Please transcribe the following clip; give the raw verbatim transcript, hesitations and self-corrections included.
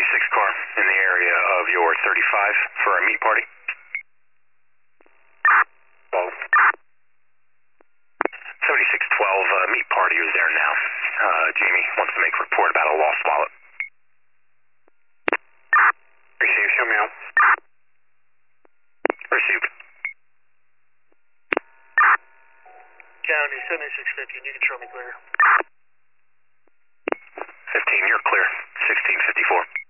seventy-six car in the area of your thirty-five for a meet party. twelve. seventy-six twelve, uh, meet party is there now. Uh, Jamie wants to make a report about a lost wallet. Receive, show me out. Received. County seventy-six fifty, you can show me clear. fifteen, you're clear. sixteen fifty-four.